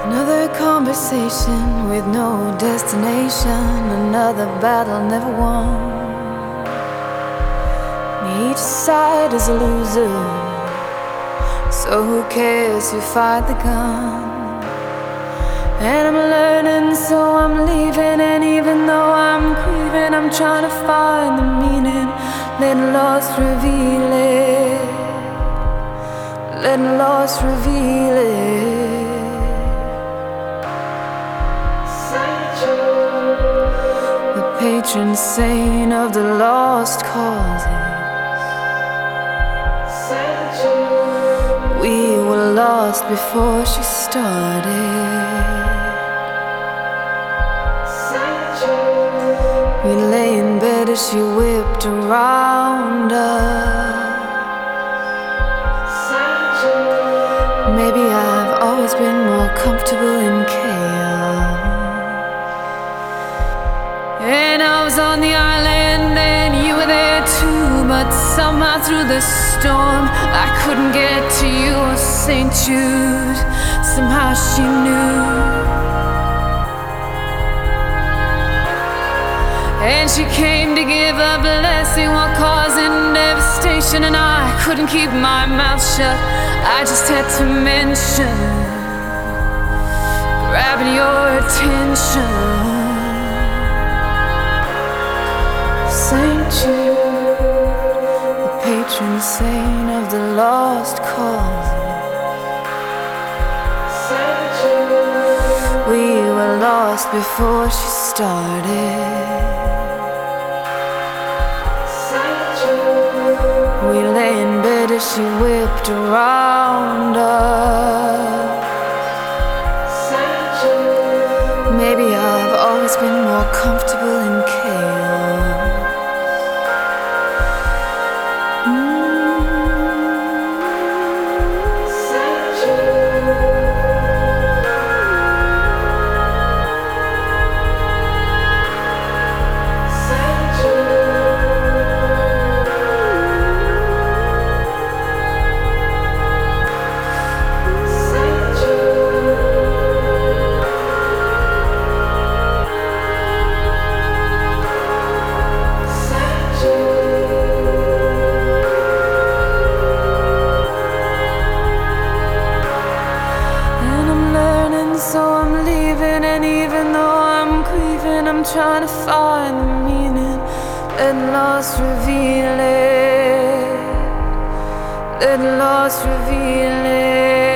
Another conversation with no destination, another battle never won. Each side is a loser, so who cares who fired the gun? And I'm learning, so I'm leaving, and even though I'm grieving, I'm trying to find the meaning. Letting loss reveal it, letting loss reveal it. The patron saint of the lost causes. We were lost before she started. We lay in bed as she whipped around us. Maybe I've always been more comfortable in chaos. And I was on the island and you were there too, but somehow through the storm I couldn't get to you or St. Jude. Somehow she knew. And she came to give a blessing while causing devastation, and I couldn't keep my mouth shut. I just had to mention grabbing your attention. Saint Jude, the patron saint of the lost cause. We were lost before she started. We lay in bed as she whipped around us. Maybe I've always been more comfortable in chaos. So I'm leaving, and even though I'm grieving, I'm trying to find the meaning. Let loss reveal it, let loss reveal it.